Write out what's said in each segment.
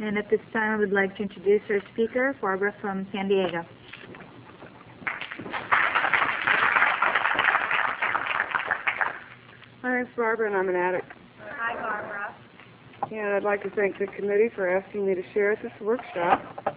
And at this time, I would like to introduce our speaker, Barbara from San Diego. My name's Barbara, and I'm an addict. Hi, Barbara. And I'd like to thank the committee for asking me to share at this workshop.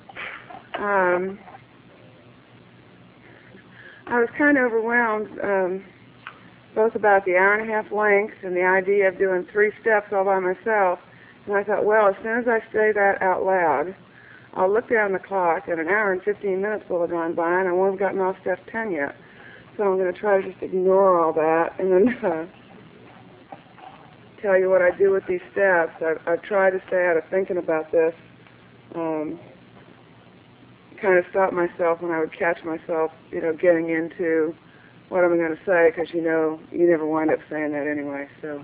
I was kind of overwhelmed, both about the hour-and-a-half length and the idea of doing 3 steps all by myself. And I thought, well, as soon as I say that out loud, I'll look down the clock, and an hour and 15 minutes will have gone by, and I won't have gotten off step 10 yet. So I'm going to try to just ignore all that and then tell you what I do with these steps. I've tried to stay out of thinking about this, kind of stop myself when I would catch myself, getting into what am I going to say, because you never wind up saying that anyway. So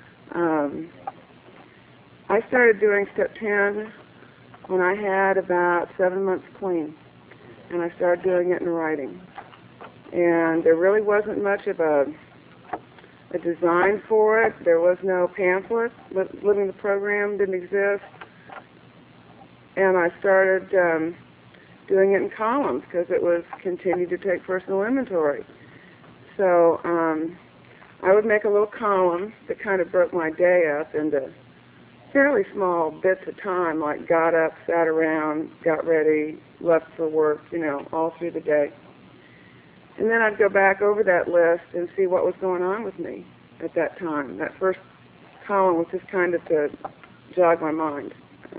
I started doing step 10 when I had about 7 months clean, and I started doing it in writing. And there really wasn't much of a design for it. There was no pamphlet. Living the Program didn't exist. And I started doing it in columns because it was continued to take personal inventory. So I would make a little column that kind of broke my day up into fairly small bits of time, like got up, sat around, got ready, left for work, all through the day. And then I'd go back over that list and see what was going on with me at that time. That first column was just kind of to jog my mind.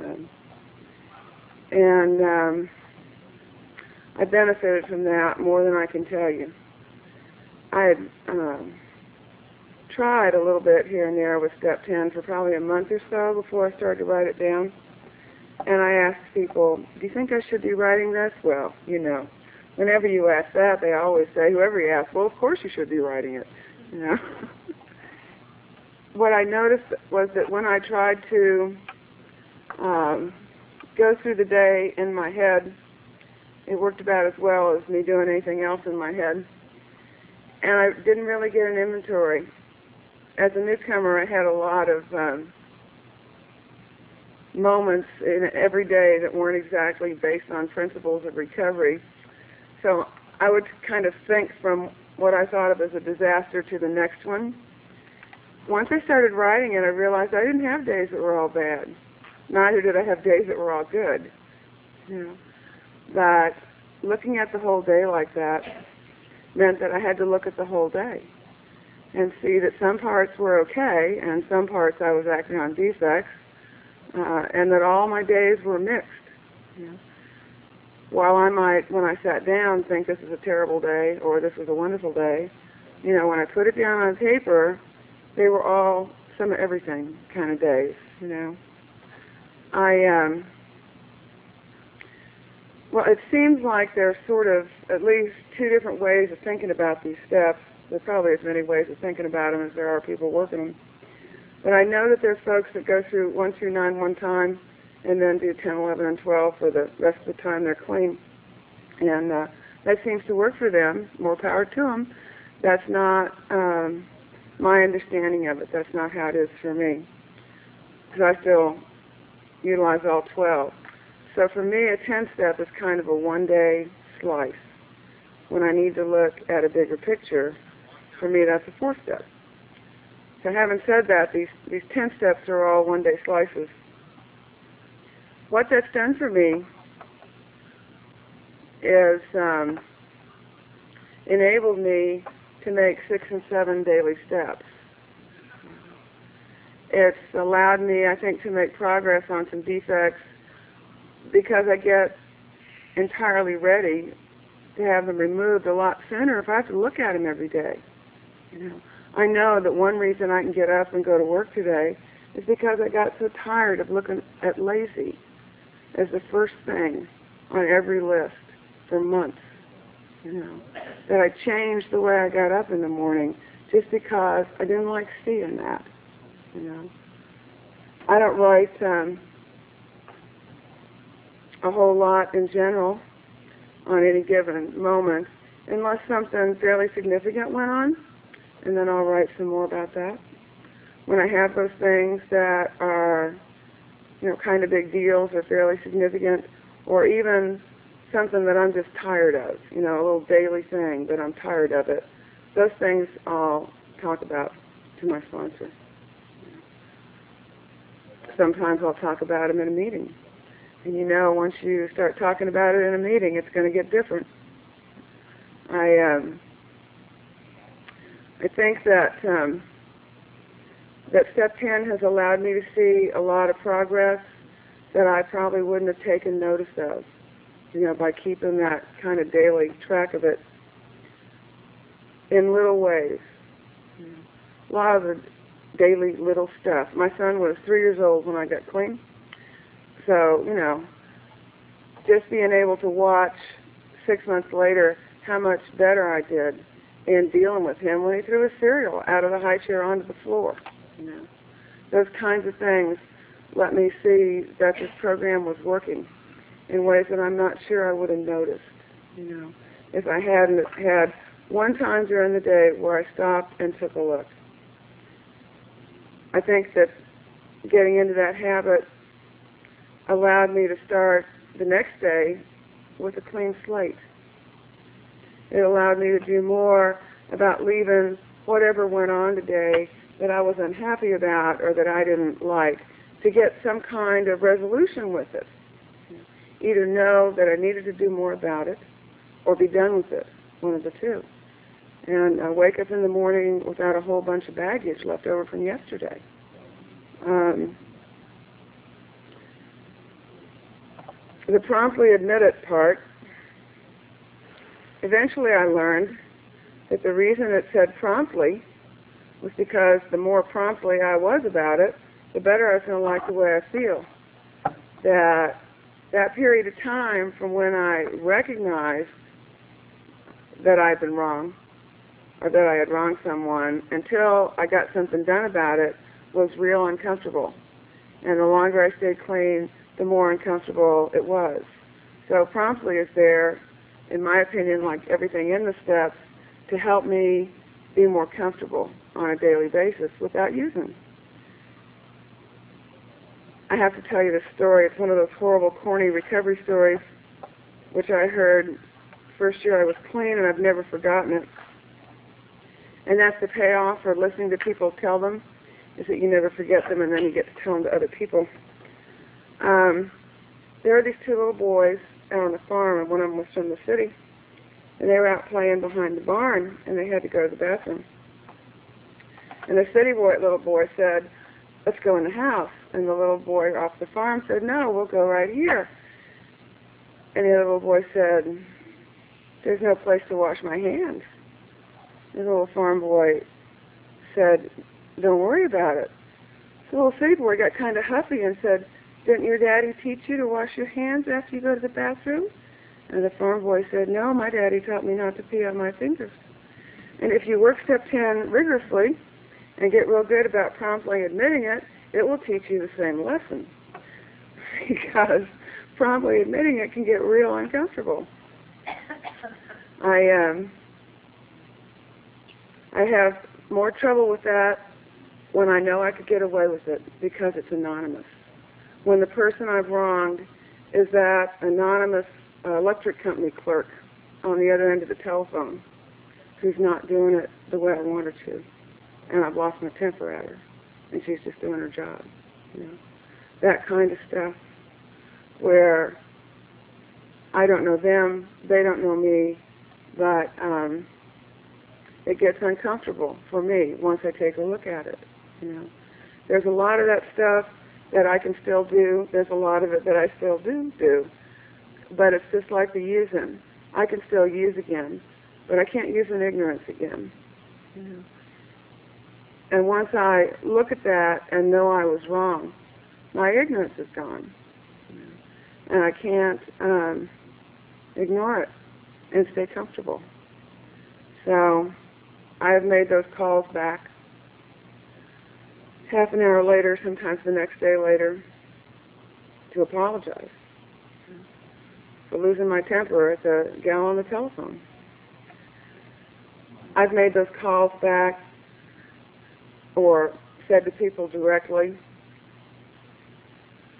I benefited from that more than I can tell you. I had tried a little bit here and there with step 10 for probably a month or so before I started to write it down. And I asked people, do you think I should be writing this? Well, whenever you ask that, they always say, whoever you ask, well, of course you should be writing it. What I noticed was that when I tried to go through the day in my head, it worked about as well as me doing anything else in my head. And I didn't really get an inventory. As a newcomer, I had a lot of moments in every day that weren't exactly based on principles of recovery. So I would kind of think from what I thought of as a disaster to the next one. Once I started writing it, I realized I didn't have days that were all bad. Neither did I have days that were all good. But looking at the whole day like that meant that I had to look at the whole day and see that some parts were okay and some parts I was acting on defects, and that all my days were mixed. While I might, when I sat down, think this is a terrible day or this was a wonderful day, when I put it down on paper, they were all some of everything kind of days, Well, it seems like there's sort of at least 2 different ways of thinking about these steps. There's probably as many ways of thinking about them as there are people working them. But I know that there's folks that go through 1 through 9 one time and then do 10, 11, and 12 for the rest of the time they're clean. And that seems to work for them. More power to them. That's not my understanding of it. That's not how it is for me. Because I still utilize all 12. So for me, a 10-step is kind of a one-day slice. When I need to look at a bigger picture, for me, that's a 4-step. So having said that, these 10 steps are all one-day slices. What that's done for me is enabled me to make 6 and 7 daily steps. It's allowed me, I think, to make progress on some defects because I get entirely ready to have them removed a lot sooner if I have to look at them every day. I know that one reason I can get up and go to work today is because I got so tired of looking at lazy as the first thing on every list for months. That I changed the way I got up in the morning just because I didn't like seeing that. I don't write a whole lot in general on any given moment unless something fairly significant went on, and then I'll write some more about that. When I have those things that are kind of big deals or fairly significant, or even something that I'm just tired of, a little daily thing that I'm tired of it. Those things I'll talk about to my sponsor. Sometimes I'll talk about them in a meeting. And once you start talking about it in a meeting, it's going to get different. I think that that Step 10 has allowed me to see a lot of progress that I probably wouldn't have taken notice of, by keeping that kind of daily track of it in little ways. A lot of the daily little stuff. My son was 3 years old when I got clean. So, just being able to watch 6 months later how much better I did in dealing with him when he threw his cereal out of the high chair onto the floor. Those kinds of things let me see that this program was working in ways that I'm not sure I would have noticed, if I hadn't had one time during the day where I stopped and took a look. I think that getting into that habit allowed me to start the next day with a clean slate. It allowed me to do more about leaving whatever went on today that I was unhappy about or that I didn't like, to get some kind of resolution with it. Either know that I needed to do more about it or be done with it, one of the two. And I wake up in the morning without a whole bunch of baggage left over from yesterday. The promptly admit it part, eventually I learned that the reason it said promptly was because the more promptly I was about it, the better I was going to like the way I feel. That period of time from when I recognized that I'd been wrong, or that I had wronged someone, until I got something done about it, was real uncomfortable. And the longer I stayed clean, the more uncomfortable it was. So promptly is there, in my opinion, like everything in the steps, to help me be more comfortable on a daily basis without using. I have to tell you this story. It's one of those horrible, corny recovery stories, which I heard first year I was clean, and I've never forgotten it. And that's the payoff for listening to people tell them, is that you never forget them, and then you get to tell them to other people. There were these two little boys out on the farm, and one of them was from the city, and they were out playing behind the barn, and they had to go to the bathroom. And the city little boy said, "Let's go in the house." And the little boy off the farm said, "No, we'll go right here." And the other little boy said, "There's no place to wash my hands." The little farm boy said, "Don't worry about it." The little city boy got kind of huffy and said, "Didn't your daddy teach you to wash your hands after you go to the bathroom?" And the farm boy said, "No, my daddy taught me not to pee on my fingers." And if you work Step 10 rigorously and get real good about promptly admitting it, it will teach you the same lesson. Because promptly admitting it can get real uncomfortable. I have more trouble with that when I know I could get away with it because it's anonymous. When the person I've wronged is that anonymous electric company clerk on the other end of the telephone who's not doing it the way I want her to, and I've lost my temper at her, and she's just doing her job. That kind of stuff where I don't know them, they don't know me, but it gets uncomfortable for me once I take a look at it. There's a lot of that stuff that I can still do. There's a lot of it that I still do. But it's just like the using. I can still use again, but I can't use in ignorance again. And once I look at that and know I was wrong, my ignorance is gone. And I can't ignore it and stay comfortable. So I have made those calls back half an hour later, sometimes the next day later, to apologize for losing my temper at the gal on the telephone. I've made those calls back or said to people directly,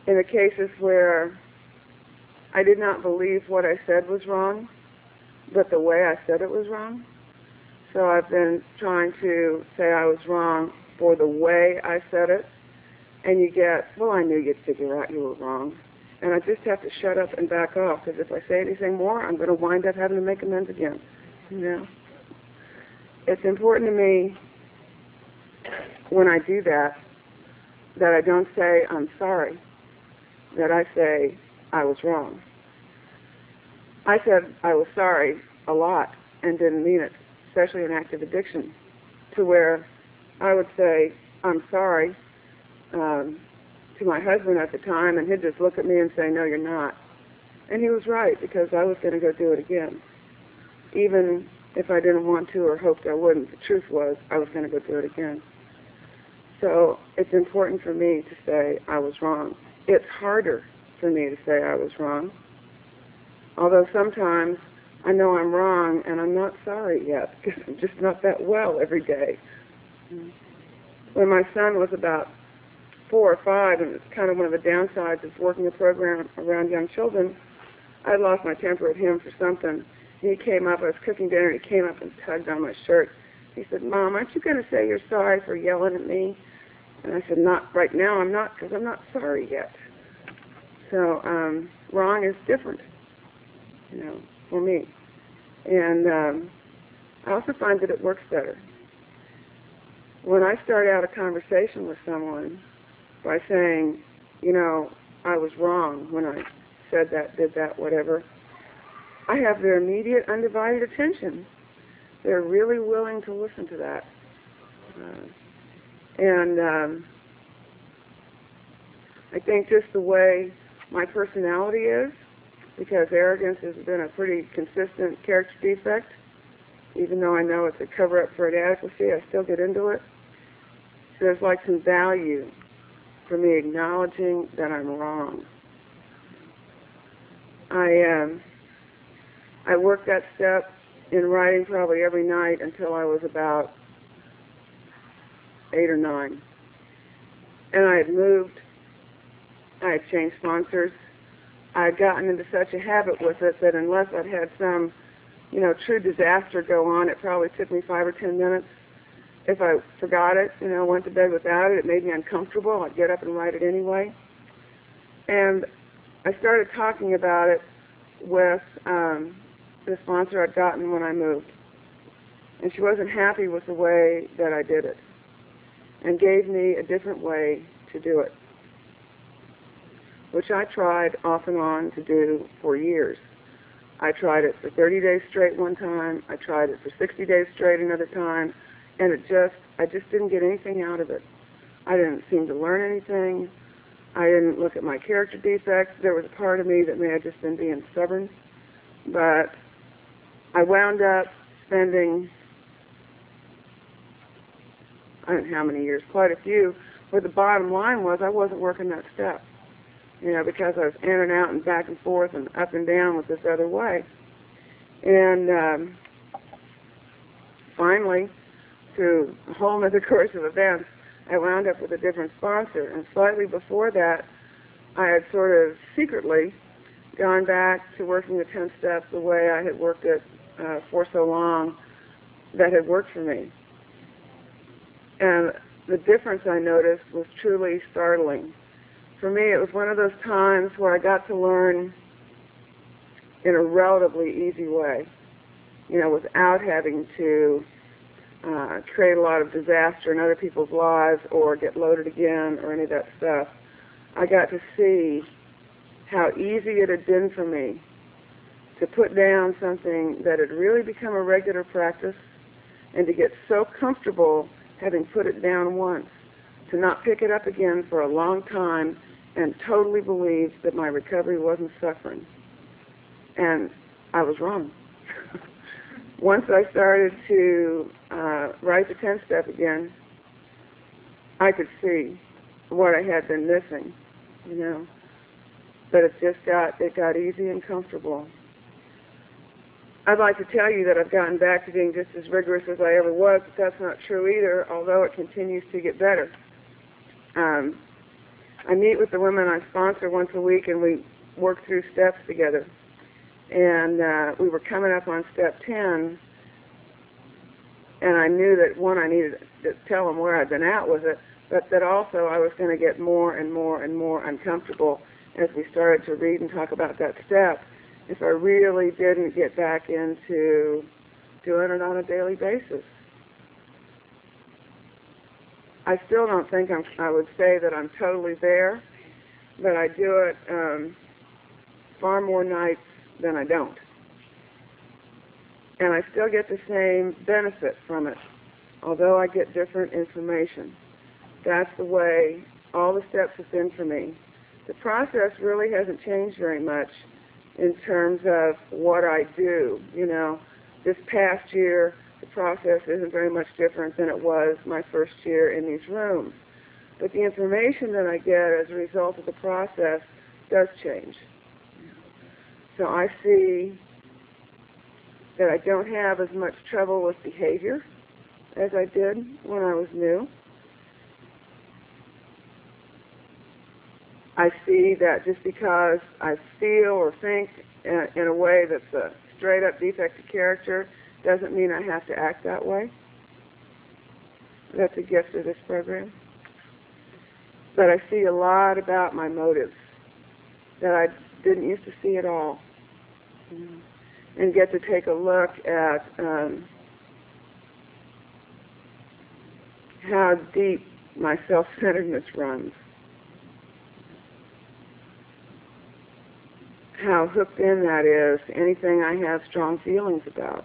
in the cases where I did not believe what I said was wrong, but the way I said it was wrong. So I've been trying to say I was wrong for the way I said it, and you get, well, I knew you'd figure out you were wrong. And I just have to shut up and back off, because if I say anything more, I'm going to wind up having to make amends again. You know? It's important to me when I do that I don't say I'm sorry, that I say I was wrong. I said I was sorry a lot and didn't mean it, especially in active addiction, to where I would say I'm sorry to my husband at the time, and he'd just look at me and say, no, you're not. And he was right, because I was going to go do it again. Even if I didn't want to or hoped I wouldn't, the truth was I was going to go do it again. So it's important for me to say I was wrong. It's harder for me to say I was wrong, although sometimes I know I'm wrong and I'm not sorry yet, because I'm just not that well every day. When my son was about 4 or 5, and it's kind of one of the downsides of working a program around young children, I lost my temper at him for something. He came up, I was cooking dinner, and he came up and tugged on my shirt. He said, Mom, aren't you going to say you're sorry for yelling at me? And I said, not right now, I'm not, because I'm not sorry yet. So wrong is different, you know, for me. And I also find that it works better. When I start out a conversation with someone by saying, you know, I was wrong when I said that, did that, whatever, I have their immediate, undivided attention. They're really willing to listen to that. I think just the way my personality is, because arrogance has been a pretty consistent character defect, even though I know it's a cover-up for inadequacy, I still get into it. So there's like some value for me acknowledging that I'm wrong. I worked that step in writing probably every night until I was about 8 or 9. And I had moved. I had changed sponsors. I had gotten into such a habit with it that unless I'd had some, you know, true disaster go on, it probably took me 5 or 10 minutes. If I forgot it, you know, went to bed without it, it made me uncomfortable. I'd get up and write it anyway. And I started talking about it with the sponsor I'd gotten when I moved. And she wasn't happy with the way that I did it and gave me a different way to do it, which I tried off and on to do for years. I tried it for 30 days straight one time. I tried it for 60 days straight another time. And I just didn't get anything out of it. I didn't seem to learn anything. I didn't look at my character defects. There was a part of me that may have just been being stubborn. But I wound up spending, I don't know how many years, quite a few, where the bottom line was I wasn't working that step. You know, because I was in and out and back and forth and up and down with this other way. And finally, through a whole other course of events, I wound up with a different sponsor. And slightly before that, I had sort of secretly gone back to working the 10 steps the way I had worked it for so long that had worked for me. And the difference I noticed was truly startling. For me, it was one of those times where I got to learn in a relatively easy way, you know, without having to create a lot of disaster in other people's lives or get loaded again or any of that stuff. I got to see how easy it had been for me to put down something that had really become a regular practice and to get so comfortable having put it down once, to not pick it up again for a long time and totally believe that my recovery wasn't suffering. And I was wrong. Once I started to write the 10-step again, I could see what I had been missing, you know. But it got easy and comfortable. I'd like to tell you that I've gotten back to being just as rigorous as I ever was, but that's not true either, although it continues to get better. I meet with the women I sponsor once a week, and we work through steps together. And we were coming up on step 10, and I knew that, one, I needed to tell them where I'd been at with it, but that also I was going to get more and more and more uncomfortable as we started to read and talk about that step if I really didn't get back into doing it on a daily basis. I still don't think I would say that I'm totally there, but I do it far more nights than I don't. And I still get the same benefit from it, although I get different information. That's the way all the steps have been for me. The process really hasn't changed very much in terms of what I do. You know, this past year, the process isn't very much different than it was my first year in these rooms. But the information that I get as a result of the process does change. So I see that I don't have as much trouble with behavior as I did when I was new. I see that just because I feel or think in a way that's a straight-up defect of character doesn't mean I have to act that way. That's a gift of this program. But I see a lot about my motives that I didn't used to see at all. And get to take a look at how deep my self-centeredness runs, how hooked in that is to anything I have strong feelings about.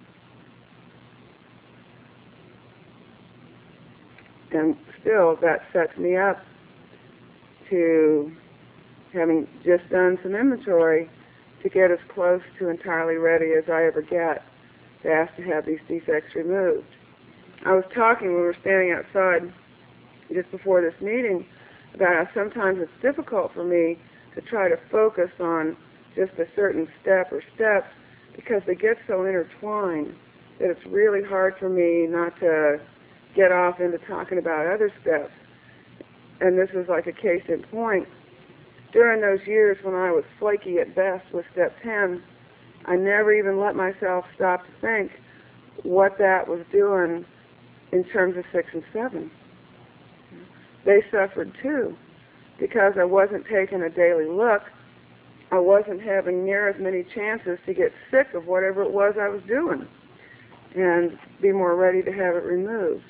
And still, that sets me up to, having just done some inventory, to get as close to entirely ready as I ever get to ask to have these defects removed. I was talking, we were standing outside just before this meeting, about how sometimes it's difficult for me to try to focus on just a certain step or steps because they get so intertwined that it's really hard for me not to get off into talking about other steps. And this is like a case in point. During those years when I was flaky at best with step 10, I never even let myself stop to think what that was doing in terms of 6 and 7. They suffered too, because I wasn't taking a daily look. I wasn't having near as many chances to get sick of whatever it was I was doing and be more ready to have it removed.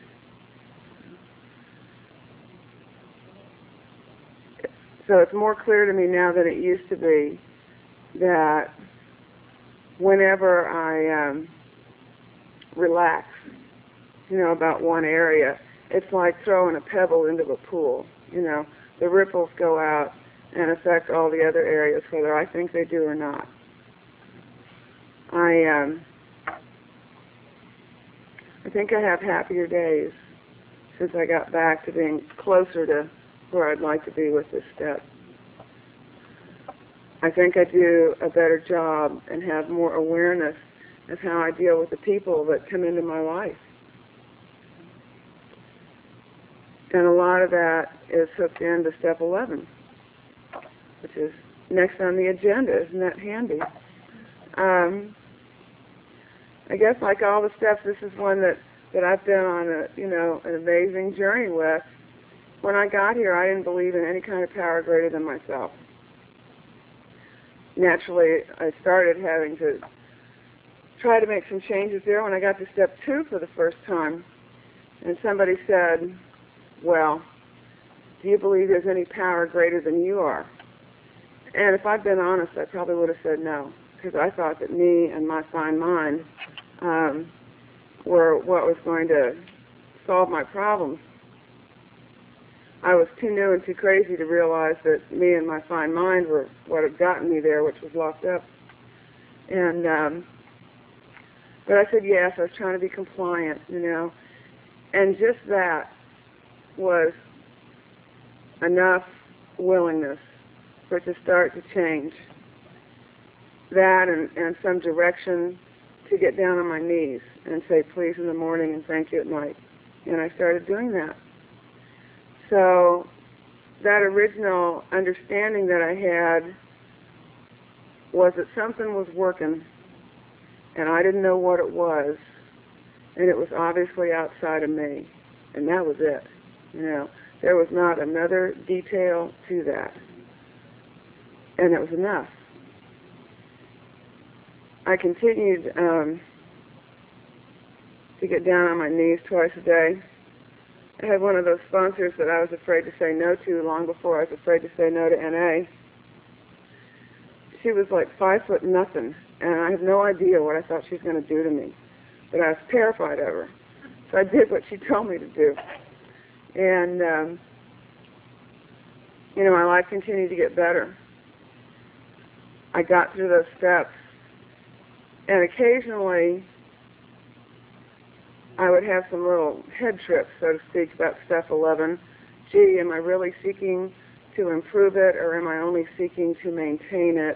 So it's more clear to me now than it used to be that whenever I relax, about one area, it's like throwing a pebble into a pool. The ripples go out and affect all the other areas, whether I think they do or not. I think I have happier days since I got back to being closer to where I'd like to be with this step. I think I do a better job and have more awareness of how I deal with the people that come into my life. And a lot of that is hooked into step 11, which is next on the agenda. Isn't that handy? I guess like all the steps, this is one that I've been on an amazing journey with. When I got here, I didn't believe in any kind of power greater than myself. Naturally, I started having to try to make some changes there when I got to step 2 for the first time. And somebody said, well, do you believe there's any power greater than you are? And if I'd been honest, I probably would have said no, because I thought that me and my fine mind were what was going to solve my problems. I was too new and too crazy to realize that me and my fine mind were what had gotten me there, which was locked up. And but I said yes. I was trying to be compliant, and just that was enough willingness for it to start to change. That and some direction to get down on my knees and say please in the morning and thank you at night. And I started doing that. So that original understanding that I had was that something was working, and I didn't know what it was, and it was obviously outside of me, and that was it. There was not another detail to that, and it was enough. I continued to get down on my knees twice a day. I had one of those sponsors that I was afraid to say no to long before I was afraid to say no to NA. She was like 5'0" nothing, and I have no idea what I thought she was going to do to me, but I was terrified of her. So I did what she told me to do. And, my life continued to get better. I got through those steps, and occasionally I would have some little head trips, so to speak, about step 11. Gee, am I really seeking to improve it, or am I only seeking to maintain it?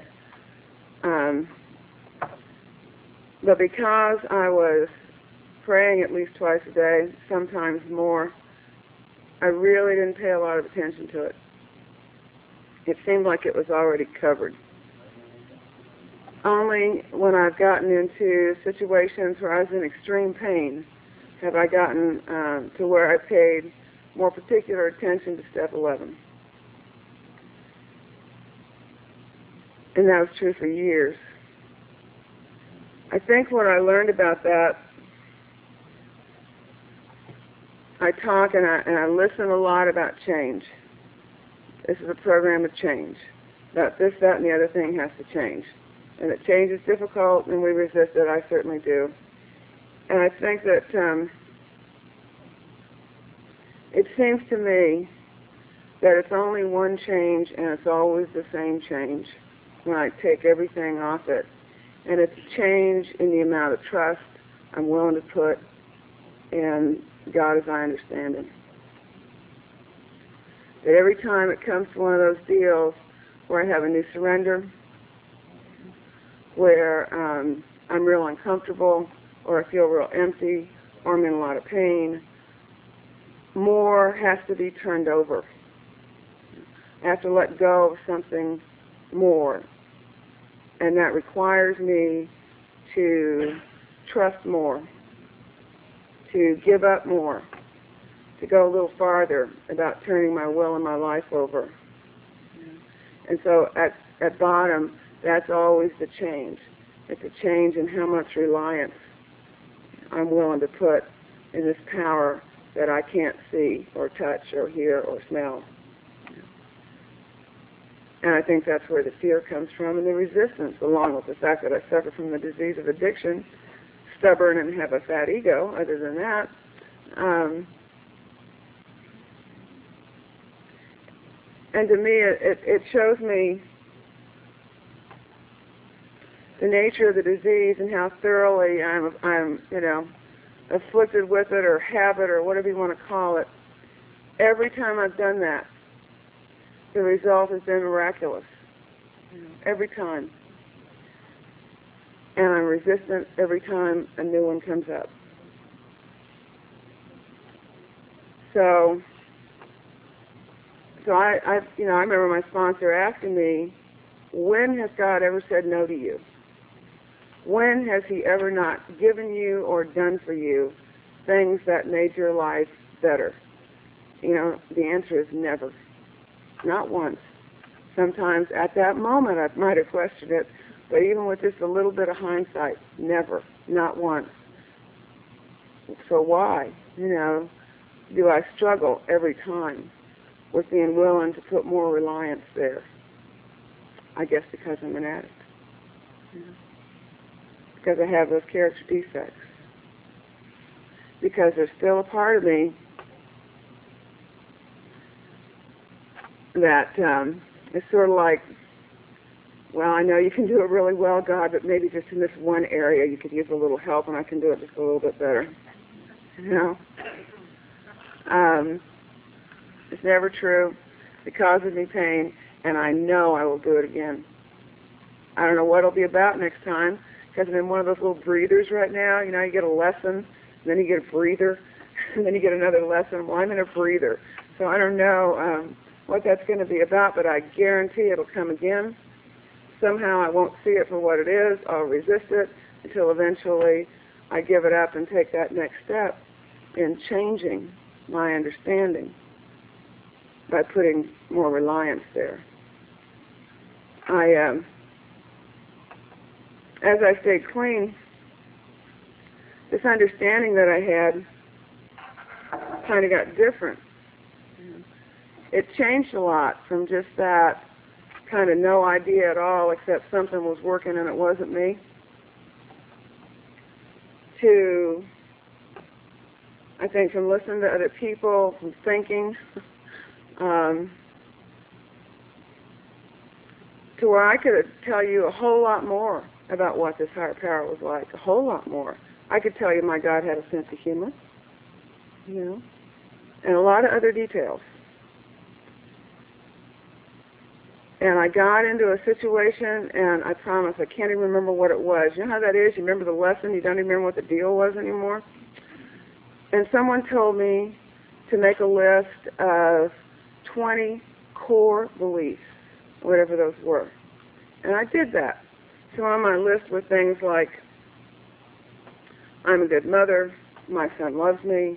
But because I was praying at least twice a day, sometimes more, I really didn't pay a lot of attention to it. It seemed like it was already covered. Only when I've gotten into situations where I was in extreme pain have I gotten to where I paid more particular attention to step 11. And that was true for years. I think what I learned about that, I talk and I listen a lot about change. This is a program of change. That this, that, and the other thing has to change. And that change is difficult, and we resist it. I certainly do. And I think that it seems to me that it's only one change, and it's always the same change when I take everything off it. And it's a change in the amount of trust I'm willing to put in God as I understand Him. That every time it comes to one of those deals where I have a new surrender, where I'm real uncomfortable, or I feel real empty, or I'm in a lot of pain, more has to be turned over. I have to let go of something more. And that requires me to trust more, to give up more, to go a little farther about turning my will and my life over. And so at bottom, that's always the change. It's a change in how much reliance I'm willing to put in this power that I can't see or touch or hear or smell. And I think that's where the fear comes from, and the resistance, along with the fact that I suffer from the disease of addiction, stubborn and have a fat ego. Other than that, and to me, it shows me the nature of the disease and how thoroughly I'm afflicted with it or have it or whatever you want to call it. Every time I've done that, the result has been miraculous. Every time. And I'm resistant every time a new one comes up. So I remember my sponsor asking me, when has God ever said no to you? When has He ever not given you or done for you things that made your life better? The answer is never. Not once. Sometimes at that moment I might have questioned it, but even with just a little bit of hindsight, never. Not once. So why? Do I struggle every time with being willing to put more reliance there? I guess because I'm an addict. Because I have those character defects. Because there's still a part of me that is sort of like, well, I know you can do it really well, God, but maybe just in this one area you could use a little help, and I can do it just a little bit better. It's never true. It causes me pain, and I know I will do it again. I don't know what it'll be about next time, because I'm in one of those little breathers right now. You get a lesson, and then you get a breather, and then you get another lesson. Well, I'm in a breather, so I don't know what that's going to be about, but I guarantee it'll come again. Somehow I won't see it for what it is. I'll resist it until eventually I give it up and take that next step in changing my understanding by putting more reliance there. As I stayed clean, this understanding that I had kind of got different. It changed a lot from just that kind of no idea at all except something was working and it wasn't me, to, I think, from listening to other people, from thinking, to where I could tell you a whole lot more about what this higher power was like, a whole lot more. I could tell you my God had a sense of humor, and a lot of other details. And I got into a situation, and I promise I can't even remember what it was. You know how that is? You remember the lesson, you don't even remember what the deal was anymore? And someone told me to make a list of 20 core beliefs, whatever those were. And I did that. So on my list were things like, I'm a good mother, my son loves me,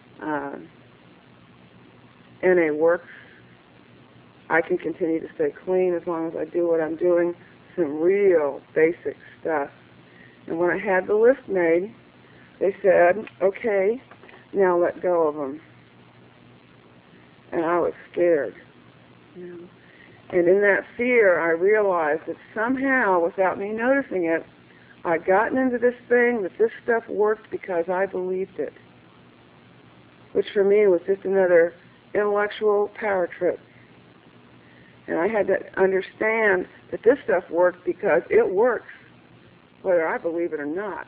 NA works, I can continue to stay clean as long as I do what I'm doing, some real basic stuff. And when I had the list made, they said, okay, now let go of them. And I was scared. And in that fear, I realized that somehow, without me noticing it, I'd gotten into this thing, that this stuff worked because I believed it, which for me was just another intellectual power trip. And I had to understand that this stuff worked because it works, whether I believe it or not,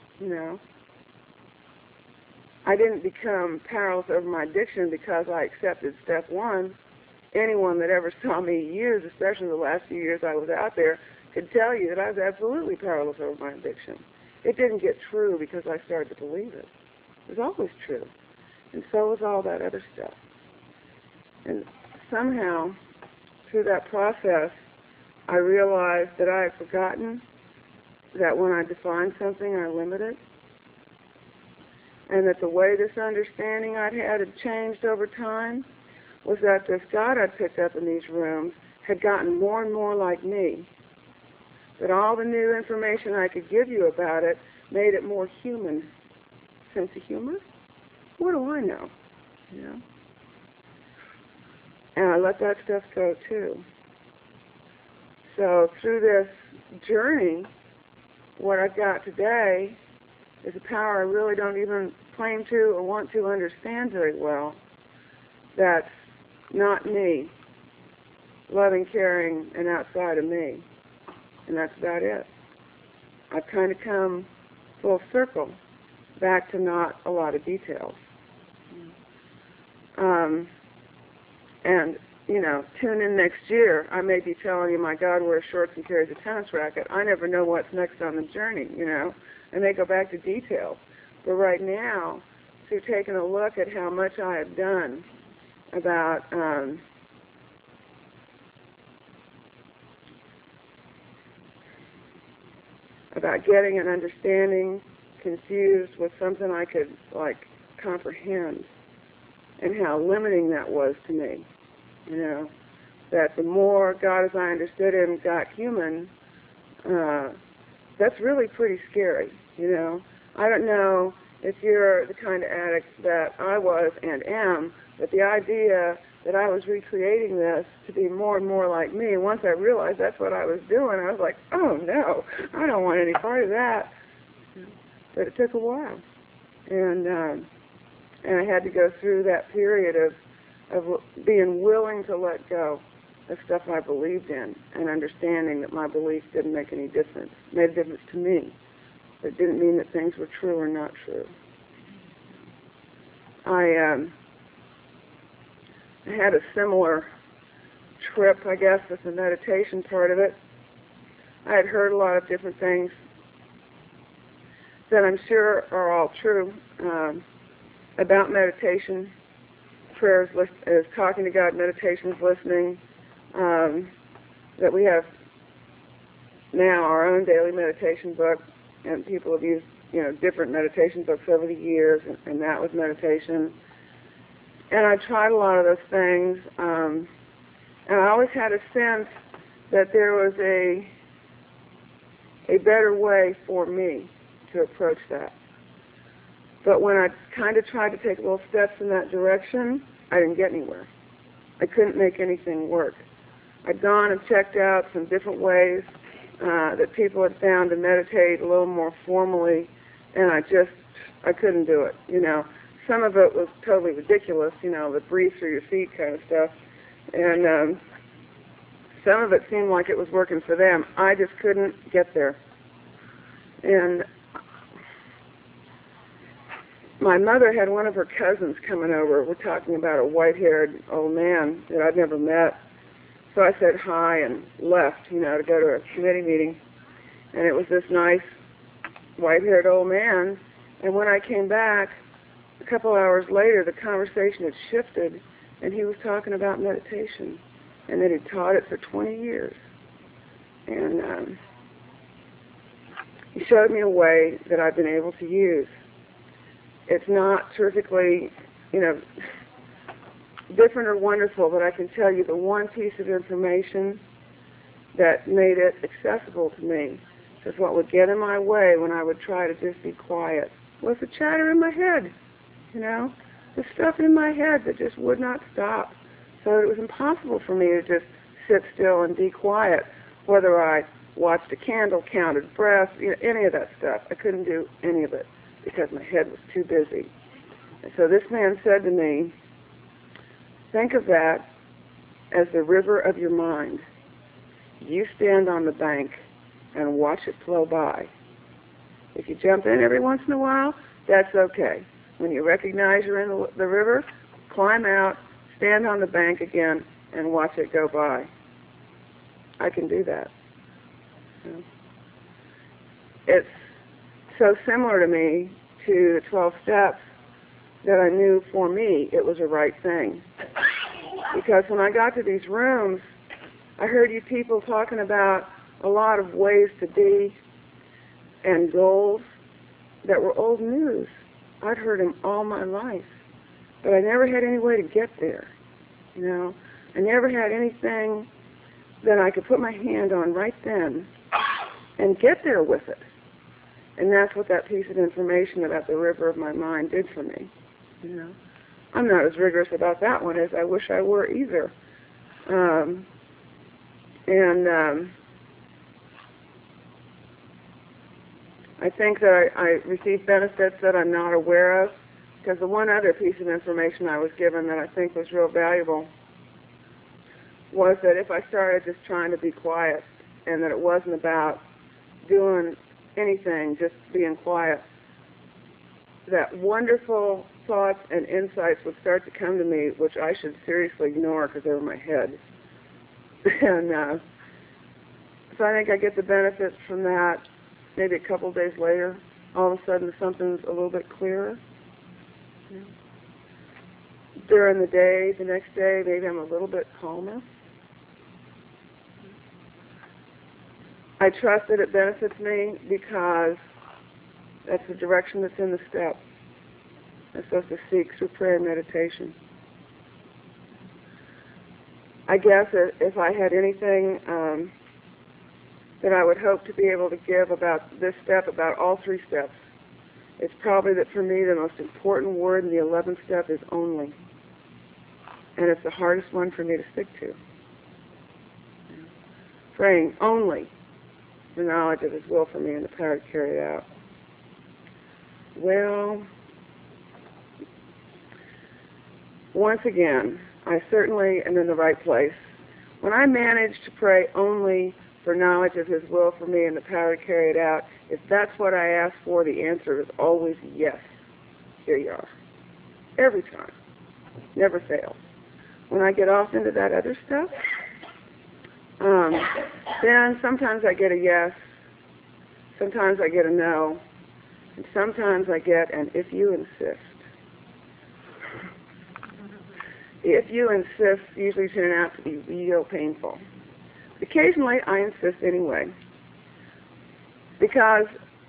I didn't become powerless over my addiction because I accepted step one. Anyone that ever saw me years, especially the last few years I was out there, could tell you that I was absolutely powerless over my addiction. It didn't get true because I started to believe it. It was always true. And so was all that other stuff. And somehow, through that process, I realized that I had forgotten that when I define something, I limit it, and that the way this understanding I'd had changed over time was that this God I'd picked up in these rooms had gotten more and more like me, that all the new information I could give you about it made it more human. Sense of humor? What do I know? And I let that stuff go too. So through this journey, what I've got today is a power I really don't even claim to or want to understand very well. That's not me, loving, caring, and outside of me. And that's about it. I've kind of come full circle back to not a lot of details. And, tune in next year. I may be telling you my God wears shorts and carries a tennis racket. I never know what's next on the journey, and they go back to details. But right now, through taking a look at how much I have done about getting an understanding confused with something I could, comprehend, and how limiting that was to me, that the more God as I understood him got human, that's really pretty scary, I don't know if you're the kind of addict that I was and am, but the idea that I was recreating this to be more and more like me, once I realized that's what I was doing, I was like, oh no, I don't want any part of that. But it took a while. And I had to go through that period of being willing to let go of stuff I believed in and understanding that my beliefs didn't make any difference. It made a difference to me. But it didn't mean that things were true or not true. I had a similar trip, I guess, with the meditation part of it. I had heard a lot of different things that I'm sure are all true about meditation. prayers is talking to God, meditations, listening, that we have now our own daily meditation book, and people have used, different meditation books over the years, and that was meditation. And I tried a lot of those things, and I always had a sense that there was a better way for me to approach that. But when I kind of tried to take little steps in that direction, I didn't get anywhere. I couldn't make anything work. I'd gone and checked out some different ways that people had found to meditate a little more formally, and I couldn't do it. Some of it was totally ridiculous, the breathe through your feet kind of stuff, and some of it seemed like it was working for them. I just couldn't get there. And my mother had one of her cousins coming over. We're talking about a white-haired old man that I'd never met. So I said hi and left, to go to a committee meeting. And it was this nice white-haired old man. And when I came back, a couple hours later, the conversation had shifted, and he was talking about meditation, and that he'd taught it for 20 years. And he showed me a way that I've been able to use. It's not terrifically, different or wonderful, but I can tell you the one piece of information that made it accessible to me, because what would get in my way when I would try to just be quiet was the chatter in my head, the stuff in my head that just would not stop. So it was impossible for me to just sit still and be quiet, whether I watched a candle, counted breaths, any of that stuff. I couldn't do any of it because my head was too busy. And so this man said to me, think of that as the river of your mind. You stand on the bank and watch it flow by. If you jump in every once in a while, that's okay. When you recognize you're in the river, climb out, stand on the bank again, and watch it go by. I can do that. It's so similar to me to the 12 steps that I knew for me it was a right thing. Because when I got to these rooms, I heard you people talking about a lot of ways to be and goals that were old news. I'd heard them all my life, but I never had any way to get there. I never had anything that I could put my hand on right then and get there with it. And that's what that piece of information about the river of my mind did for me. I'm not as rigorous about that one as I wish I were either. I think that I received benefits that I'm not aware of, because the one other piece of information I was given that I think was real valuable was that if I started just trying to be quiet, and that it wasn't about doing anything, just being quiet, that wonderful thoughts and insights would start to come to me, which I should seriously ignore because they were in my head. And so I think I get the benefits from that. Maybe a couple of days later, all of a sudden something's a little bit clearer. During the day, the next day, maybe I'm a little bit calmer. I trust that it benefits me because that's the direction that's in the step. I'm supposed to seek through prayer and meditation. I guess if I had anything that I would hope to be able to give about this step, about all 3 steps, it's probably that for me the most important word in the 11th step is only. And it's the hardest one for me to stick to. Praying only the knowledge of His will for me and the power to carry it out. Well, once again, I certainly am in the right place. When I manage to pray only for knowledge of His will for me and the power to carry it out, if that's what I ask for, the answer is always yes. Here you are. Every time. Never fails. When I get off into that other stuff, then sometimes I get a yes, sometimes I get a no, and sometimes I get an if you insist. if you insist, usually turn out to be real painful. Occasionally, I insist anyway, because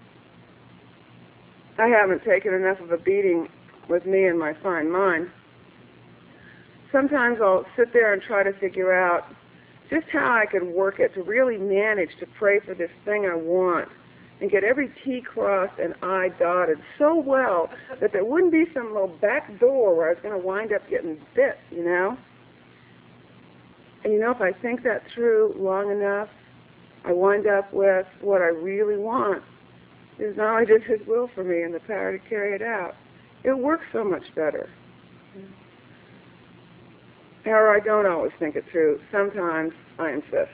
I haven't taken enough of a beating with me and my fine mind. Sometimes I'll sit there and try to figure out just how I could work it to really manage to pray for this thing I want and get every T crossed and I dotted so well that there wouldn't be some little back door where I was going to wind up getting bit, you know? And you know, if I think that through long enough, I wind up with what I really want is not only just His will for me and the power to carry it out. It works so much better. However, I don't always think it through. Sometimes I insist.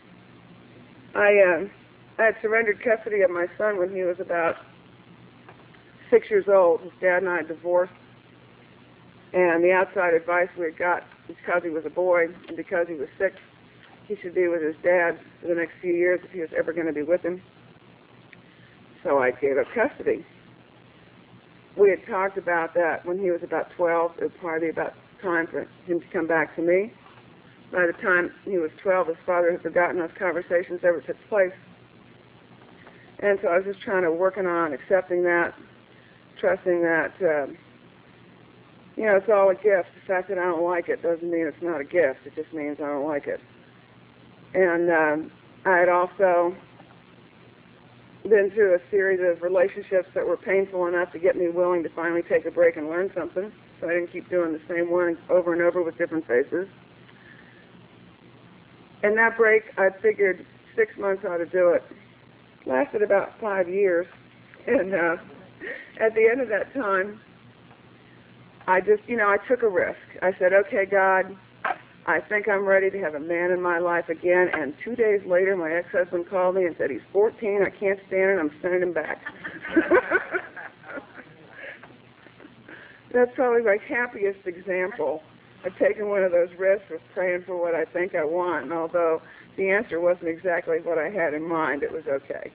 I had surrendered custody of my son when he was about 6 years old. His dad and I had divorced, and the outside advice we had got, because he was a boy and because he was sick, he should be with his dad for the next few years if he was ever going to be with him. So I gave up custody. We had talked about that when he was about 12. It was probably about time for him to come back to me. By the time he was 12, his father had forgotten those conversations ever took place. And so I was just trying to working on accepting that, trusting that, you know, it's all a gift. The fact that I don't like it doesn't mean it's not a gift. It just means I don't like it. And I had also been through a series of relationships that were painful enough to get me willing to finally take a break and learn something. So I didn't keep doing the same one over and over with different faces. And that break, I figured 6 months ought to do it. Lasted about 5 years. And at the end of that time, I just, you know, I took a risk. I said, okay, God, I think I'm ready to have a man in my life again. And 2 days later, my ex-husband called me and said, he's 14, I can't stand it, I'm sending him back. That's probably my happiest example of taking one of those risks of praying for what I think I want. And although the answer wasn't exactly what I had in mind, it was okay.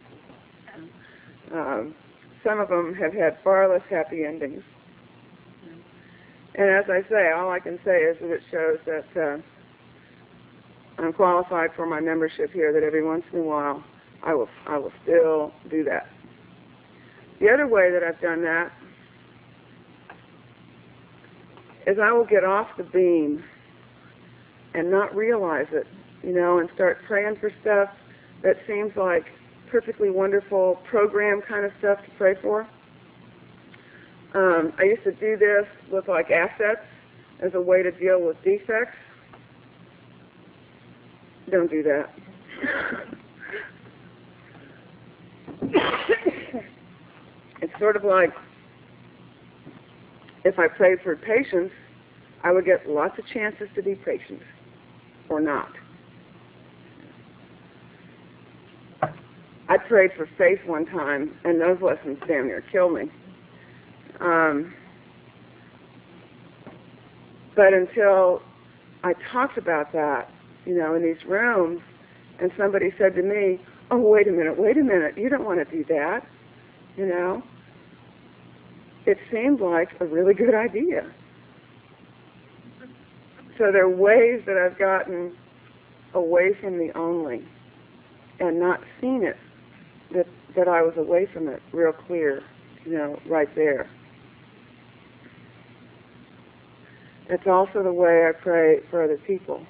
Some of them have had far less happy endings. And as I say, all I can say is that it shows that I'm qualified for my membership here, that every once in a while I will still do that. The other way that I've done that is I will get off the beam and not realize it, you know, and start praying for stuff that seems like perfectly wonderful program kind of stuff to pray for. I used to do this with like assets as a way to deal with defects. Don't do that. It's sort of like if I prayed for patience, I would get lots of chances to be patient or not. I prayed for faith one time, and those lessons damn near killed me. But until I talked about that, you know, in these rooms, and somebody said to me, oh, wait a minute, you don't want to do that, you know. It seemed like a really good idea. So there are ways that I've gotten away from the only and not seen it, that I was away from it real clear, you know, right there. It's also the way I pray for other people.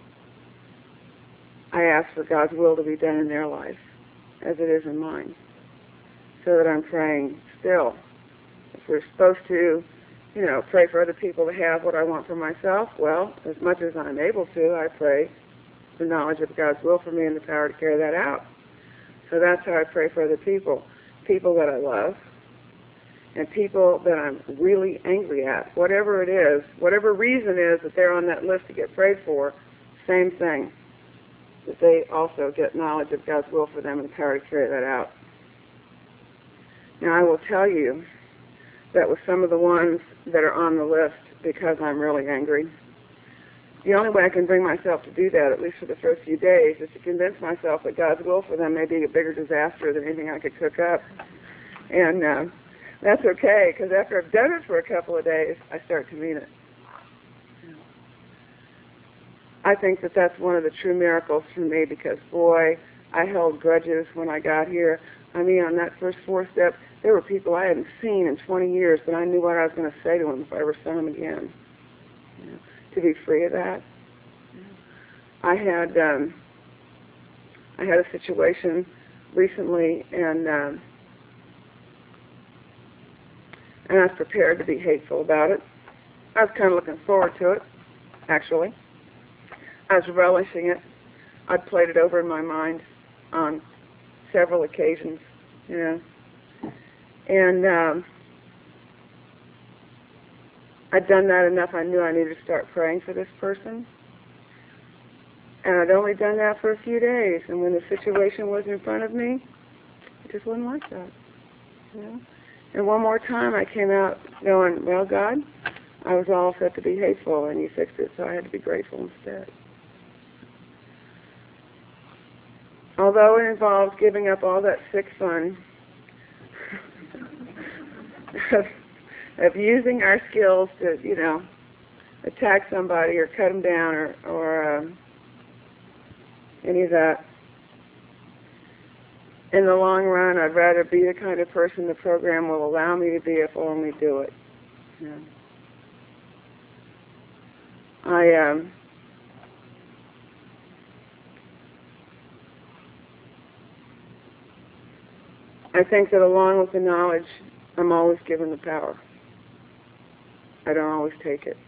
I ask for God's will to be done in their life as it is in mine, so that I'm praying still. If we're supposed to, you know, pray for other people to have what I want for myself, well, as much as I'm able to, I pray the knowledge of God's will for me and the power to carry that out. So that's how I pray for other people, people that I love, and people that I'm really angry at, whatever it is, whatever reason is that they're on that list to get prayed for, same thing, that they also get knowledge of God's will for them and the power to carry that out. Now, I will tell you that with some of the ones that are on the list, because I'm really angry, the only way I can bring myself to do that, at least for the first few days, is to convince myself that God's will for them may be a bigger disaster than anything I could cook up. And that's okay, because after I've done it for a couple of days, I start to mean it. I think that that's one of the true miracles for me because, boy, I held grudges when I got here. I mean, on that first 4-step, there were people I hadn't seen in 20 years, but I knew what I was going to say to them if I ever saw them again. You know, to be free of that. I had a situation recently, and I was prepared to be hateful about it. I was kind of looking forward to it, actually. I was relishing it. I'd played it over in my mind on several occasions, you know. And I'd done that enough. I knew I needed to start praying for this person. And I'd only done that for a few days. And when the situation was in front of me, it just wasn't like that, you know. And one more time I came out going, well, God, I was all set to be hateful, and you fixed it, so I had to be grateful instead. Although it involves giving up all that sick fun of using our skills to, you know, attack somebody or cut them down or any of that. In the long run, I'd rather be the kind of person the program will allow me to be if I'll only do it. You know. I think that along with the knowledge, I'm always given the power. I don't always take it.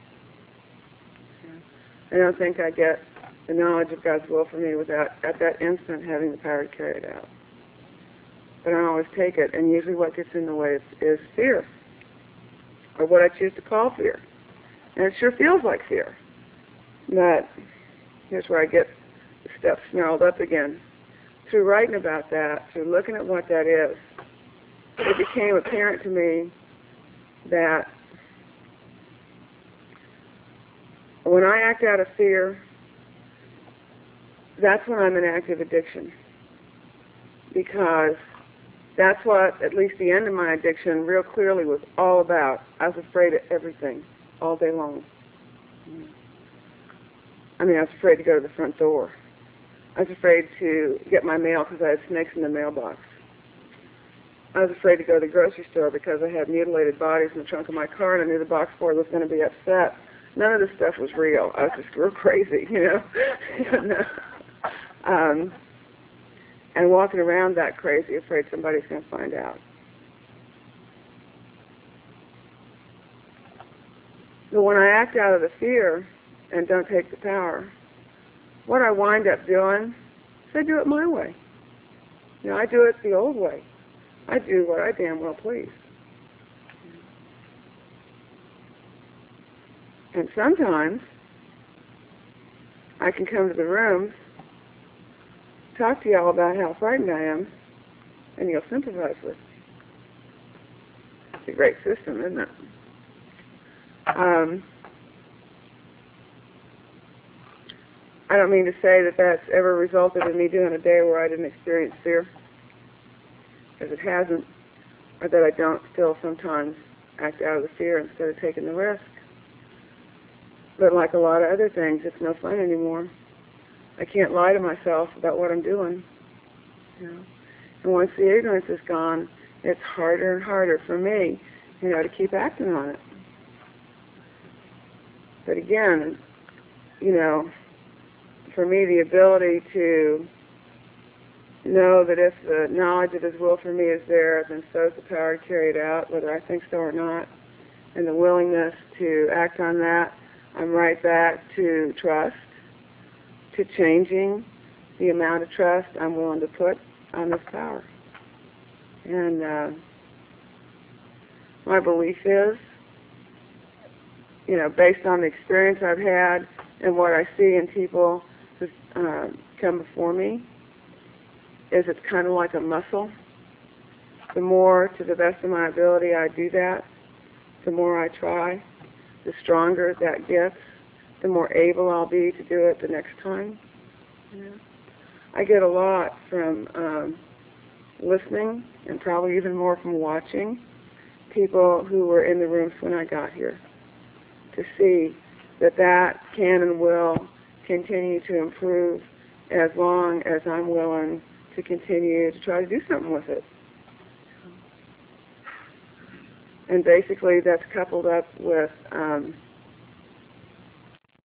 I don't think I get the knowledge of God's will for me without, at that instant, having the power to carry it out. But I don't always take it, and usually what gets in the way is fear, or what I choose to call fear. And it sure feels like fear. But here's where I get the stuff snarled up again. Through writing about that, through looking at what that is, it became apparent to me that when I act out of fear, that's when I'm in active addiction. Because that's what, at least the end of my addiction, real clearly was all about. I was afraid of everything, all day long. I mean, I was afraid to go to the front door. I was afraid to get my mail because I had snakes in the mailbox. I was afraid to go to the grocery store because I had mutilated bodies in the trunk of my car, and I knew the box boy was going to be upset. None of this stuff was real. I was just real crazy, you know. And walking around that crazy, afraid somebody's going to find out. But when I act out of the fear and don't take the power, what I wind up doing is I do it my way. You know, I do it the old way. I do what I damn well please. And sometimes I can come to the rooms, talk to y'all about how frightened I am, and you'll sympathize with me. It's a great system, isn't it? I don't mean to say that that's ever resulted in me doing a day where I didn't experience fear, because it hasn't, or that I don't still sometimes act out of the fear instead of taking the risk. But like a lot of other things, it's no fun anymore. I can't lie to myself about what I'm doing. You know? And once the ignorance is gone, it's harder and harder for me, you know, to keep acting on it. But again, you know, for me, the ability to know that if the knowledge of His will for me is there, then so is the power to carry it out, whether I think so or not, and the willingness to act on that, I'm right back to trust, to changing the amount of trust I'm willing to put on this power. And my belief is, you know, based on the experience I've had and what I see in people who come before me, is it's kind of like a muscle. The more, to the best of my ability, I do that, the more I try, the stronger that gets, the more able I'll be to do it the next time. You know? I get a lot from listening, and probably even more from watching people who were in the rooms when I got here, to see that that can and will continue to improve as long as I'm willing to continue to try to do something with it. And basically that's coupled up with